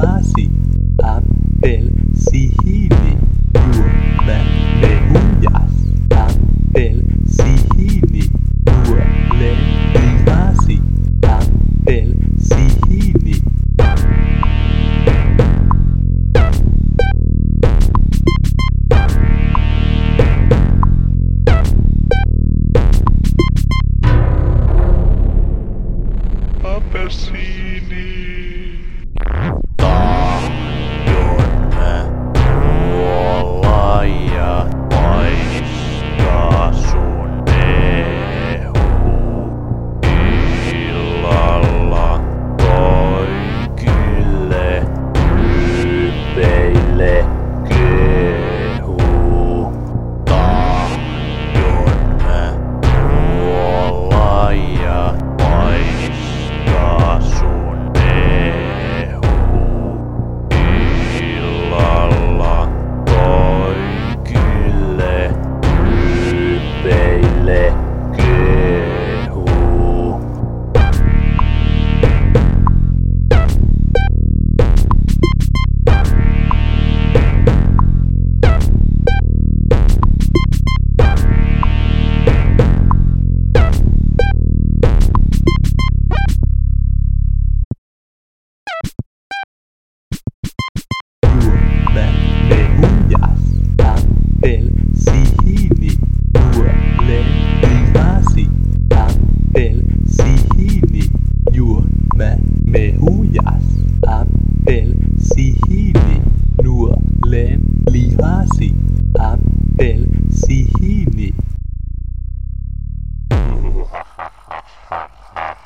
lihasi, appelsihini, juomme mehujas, appelsihini, juole lihasi, appelsihini. Appelsiini. Tahjonne kuolla ja paistaa sun mehu. Illalla kaikille tyypeille kehu. Tahjonne kuolla ja paistaa sun mehu. Illalla kaikille tyypeille kehu. Juomme mehujas, appelsihini, juole lihasi, appelsihini, juomme mehujas, appelsihini, juolen lihasi, appelsihini.